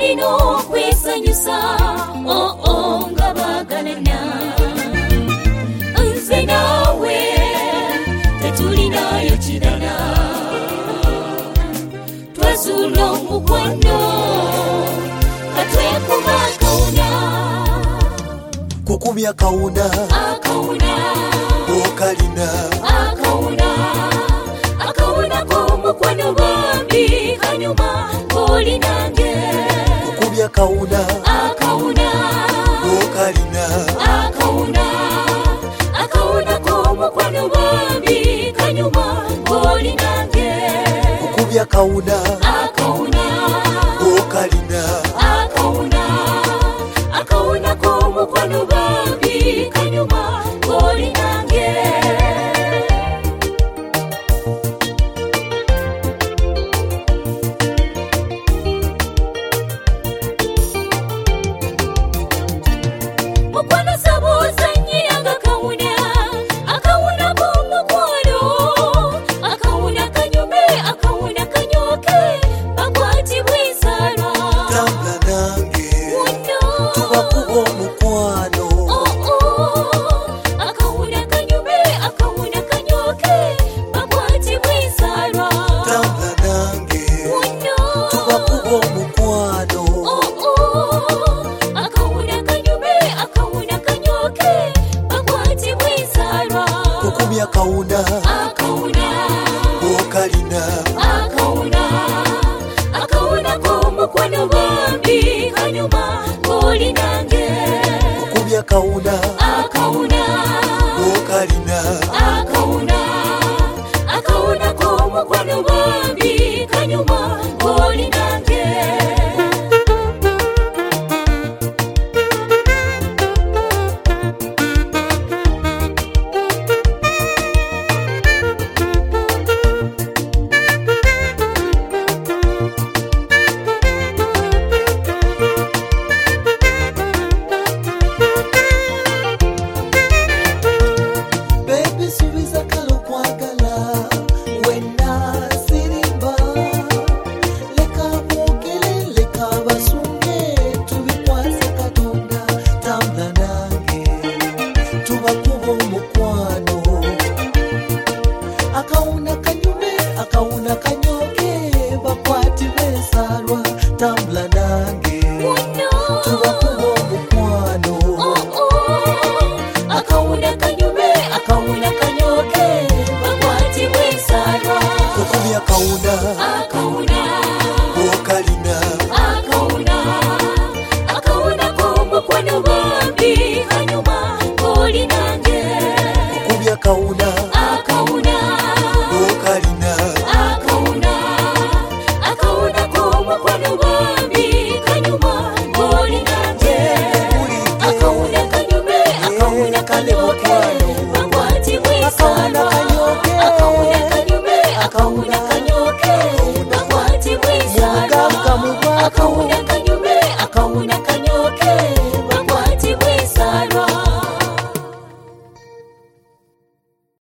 balino kwesanyusa nga bagalana. Nze nawe tetulinayo kirala, twazula omukwano katwekuba akawuna. Kukubya kawuna Akawuna okalina akawuna k'omukwano bambi kanyuma ng'oli nange. kukubya kawuna Akawuna okalina akawuna k'omukwano bambi kanyuma ng'oli nange. kukubya kawuna Akawuna okalina akawuna k'omukwano bambi kanyuma ng'oli nange. Mukwano sabuuza nnyiranga kawuna k'omukwano, akawuna kanyume akawuna kanyooke bakwatibwa ensaalwa. tambula nange Muno tubakuba omukwano akawuna kanyume akawuna kanyooke bakwatibwa ensaalwa. tambula nange Muno tubakuba omukwano akawuna kanyume akawuna kanyooke bakwatibwa ensaalwa. kukubya kawuna Akawuna okalina akawuna k'omukwano bambi kanyuma ng'oli nange. kukubya kawuna Akawuna okalina akawuna k'omukwano bambi kanyuma ng'oli nange. baby subiza kalo kwagala wena sirimba leka mwogere leka basunge tubikwase katonda tambula nange tubakuba omukwano akawuna kanyume akawuna kanyooke bakwatibwa ensaalwa tambula nange tubakuba omukwano Akawuna kanyume akawuna kanyooke bakwatibwa ensaalwa. kukubya kawuna Akawuna okalina akawuna k'omukwano bambi kanyuma ng'oli nange. kukubya kawuna